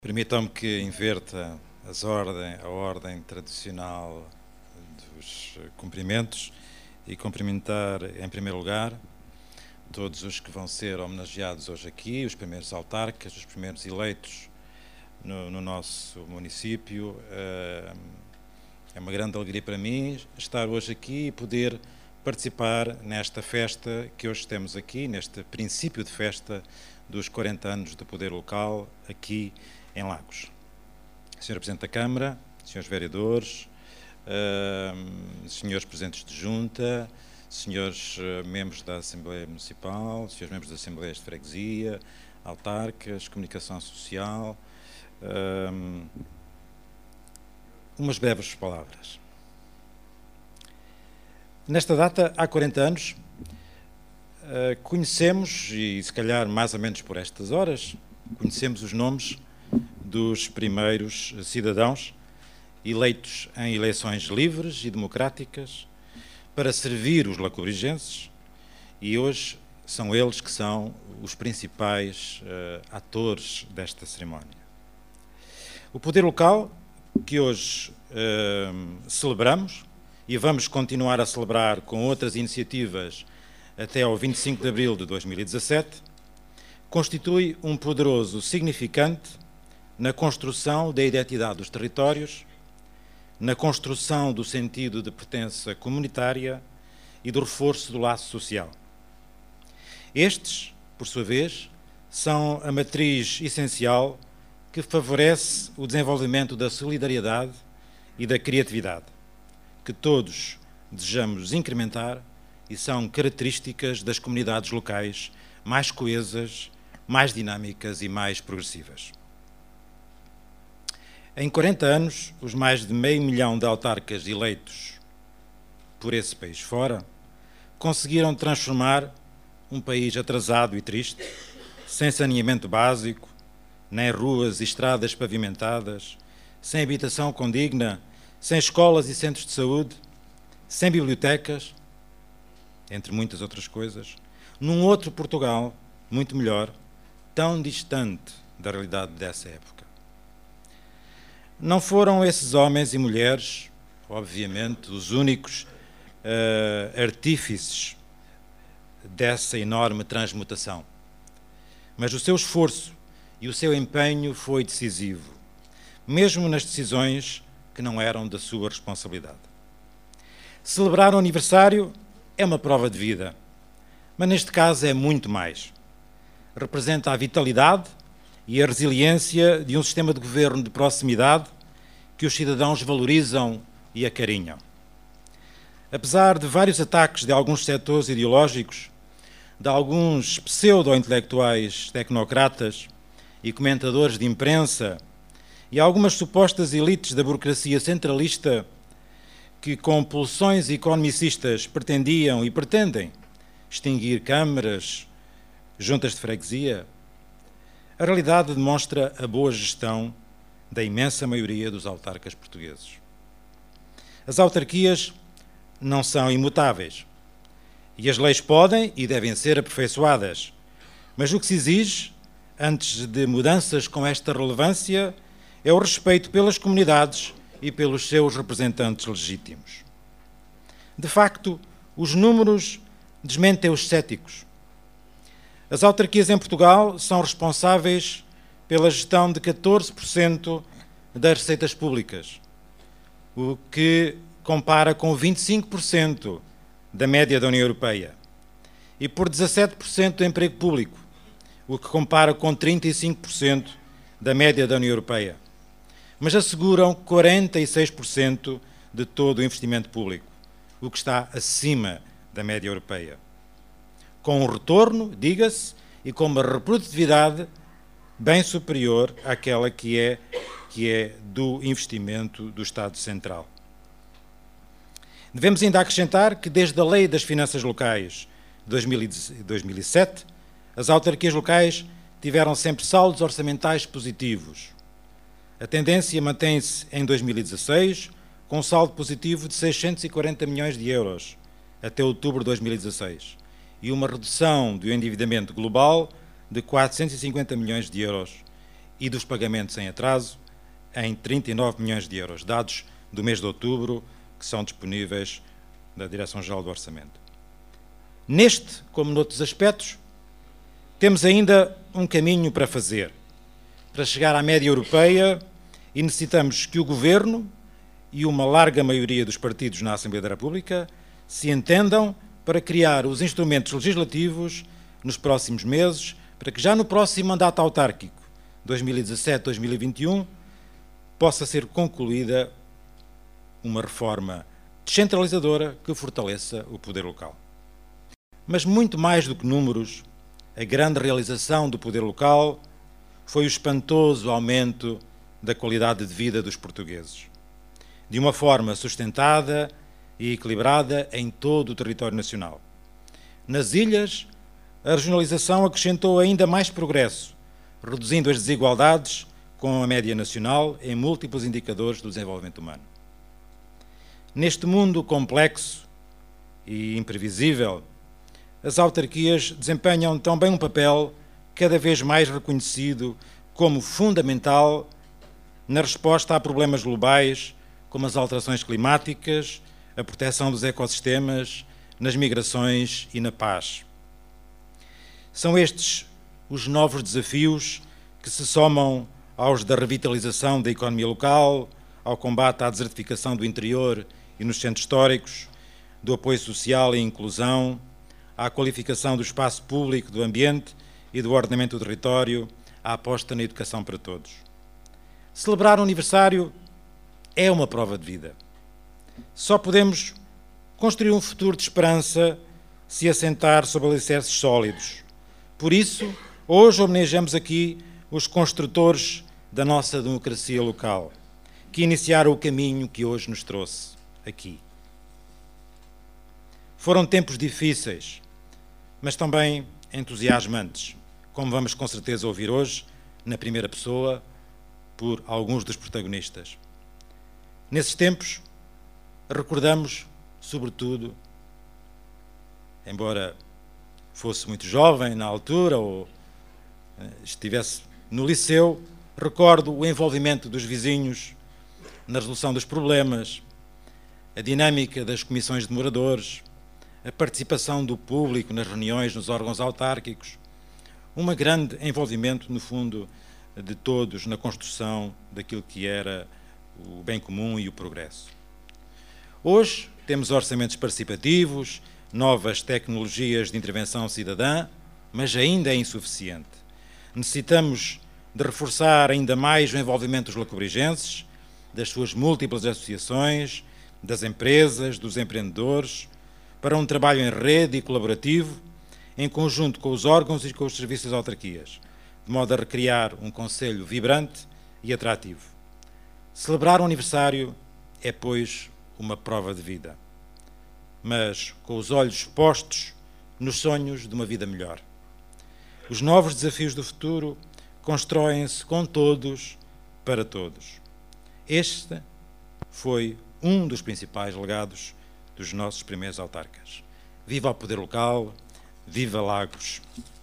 Permitam-me que inverta a ordem tradicional dos cumprimentos e cumprimentar, em primeiro lugar, todos os que vão ser homenageados hoje aqui, os primeiros autarcas, os primeiros eleitos no nosso município. É uma grande alegria para mim estar hoje aqui e poder participar nesta festa que hoje temos aqui, neste princípio de festa dos 40 anos do poder local aqui em Lagos. Sr. Presidente da Câmara, Srs. Vereadores, Srs. Presidentes de Junta, Srs. Membros da Assembleia Municipal, Srs. Membros da Assembleia de Freguesia, autarcas, Comunicação Social, umas breves palavras. Nesta data, há 40 anos, conhecemos, e se calhar mais ou menos por estas horas, conhecemos os nomes dos primeiros cidadãos eleitos em eleições livres e democráticas para servir os lacurigenses, e hoje são eles que são os principais atores desta cerimónia. O poder local, que hoje celebramos, e vamos continuar a celebrar com outras iniciativas até ao 25 de abril de 2017, constitui um poderoso significante na construção da identidade dos territórios, na construção do sentido de pertença comunitária e do reforço do laço social. Estes, por sua vez, são a matriz essencial que favorece o desenvolvimento da solidariedade e da criatividade, que todos desejamos incrementar e são características das comunidades locais mais coesas, mais dinâmicas e mais progressivas. Em 40 anos, os mais de 500 mil de autarcas eleitos por esse país fora conseguiram transformar um país atrasado e triste, sem saneamento básico, nem ruas e estradas pavimentadas, sem habitação condigna, sem escolas e centros de saúde, sem bibliotecas, entre muitas outras coisas, num outro Portugal muito melhor, tão distante da realidade dessa época. Não foram esses homens e mulheres, obviamente, os únicos artífices dessa enorme transmutação, mas o seu esforço e o seu empenho foi decisivo, mesmo nas decisões que não eram da sua responsabilidade. Celebrar o aniversário é uma prova de vida, mas neste caso é muito mais. Representa a vitalidade e a resiliência de um sistema de governo de proximidade que os cidadãos valorizam e acarinham. Apesar de vários ataques de alguns setores ideológicos, de alguns pseudo-intelectuais tecnocratas e comentadores de imprensa e algumas supostas elites da burocracia centralista que, com pulsões economicistas, pretendiam e pretendem extinguir câmaras, juntas de freguesia, a realidade demonstra a boa gestão da imensa maioria dos autarcas portugueses. As autarquias não são imutáveis e as leis podem e devem ser aperfeiçoadas, mas o que se exige, antes de mudanças com esta relevância, é o respeito pelas comunidades e pelos seus representantes legítimos. De facto, os números desmentem os céticos. As autarquias em Portugal são responsáveis pela gestão de 14% das receitas públicas, o que compara com 25% da média da União Europeia, e por 17% do emprego público, o que compara com 35% da média da União Europeia, mas asseguram 46% de todo o investimento público, o que está acima da média europeia, com um retorno, diga-se, e com uma reprodutividade bem superior àquela que é do investimento do Estado Central. Devemos ainda acrescentar que, desde a Lei das Finanças Locais de 2007, as autarquias locais tiveram sempre saldos orçamentais positivos. A tendência mantém-se em 2016, com um saldo positivo de 640 milhões de euros até outubro de 2016, e uma redução do endividamento global de 450 milhões de euros e dos pagamentos em atraso em 39 milhões de euros, dados do mês de outubro, que são disponíveis da Direção-Geral do Orçamento. Neste, como noutros aspectos, temos ainda um caminho para fazer. Para chegar à média europeia, e necessitamos que o Governo e uma larga maioria dos partidos na Assembleia da República se entendam para criar os instrumentos legislativos nos próximos meses, para que já no próximo mandato autárquico, 2017-2021, possa ser concluída uma reforma descentralizadora que fortaleça o poder local. Mas muito mais do que números, a grande realização do poder local foi o espantoso aumento da qualidade de vida dos portugueses, de uma forma sustentada e equilibrada em todo o território nacional. Nas ilhas, a regionalização acrescentou ainda mais progresso, reduzindo as desigualdades com a média nacional em múltiplos indicadores do desenvolvimento humano. Neste mundo complexo e imprevisível, as autarquias desempenham também um papel cada vez mais reconhecido como fundamental na resposta a problemas globais, como as alterações climáticas, a proteção dos ecossistemas, nas migrações e na paz. São estes os novos desafios que se somam aos da revitalização da economia local, ao combate à desertificação do interior e nos centros históricos, do apoio social e inclusão, à qualificação do espaço público, do ambiente e do ordenamento do território, à aposta na educação para todos. Celebrar o aniversário é uma prova de vida. Só podemos construir um futuro de esperança se assentar sobre alicerces sólidos. Por isso, hoje homenageamos aqui os construtores da nossa democracia local, que iniciaram o caminho que hoje nos trouxe aqui. Foram tempos difíceis, mas também entusiasmantes, como vamos com certeza ouvir hoje, na primeira pessoa, por alguns dos protagonistas. Nesses tempos, recordamos, sobretudo, embora fosse muito jovem na altura ou estivesse no liceu, recordo o envolvimento dos vizinhos na resolução dos problemas, a dinâmica das comissões de moradores, a participação do público nas reuniões nos órgãos autárquicos, um grande envolvimento, no fundo, de todos na construção daquilo que era o bem comum e o progresso. Hoje temos orçamentos participativos, novas tecnologias de intervenção cidadã, mas ainda é insuficiente. Necessitamos de reforçar ainda mais o envolvimento dos lacobrigenses, das suas múltiplas associações, das empresas, dos empreendedores, para um trabalho em rede e colaborativo, em conjunto com os órgãos e com os serviços das autarquias, de modo a recriar um concelho vibrante e atrativo. Celebrar o aniversário é, pois, uma prova de vida, mas com os olhos postos nos sonhos de uma vida melhor. Os novos desafios do futuro constroem-se com todos, para todos. Este foi um dos principais legados dos nossos primeiros autarcas. Viva o poder local, viva Lagos!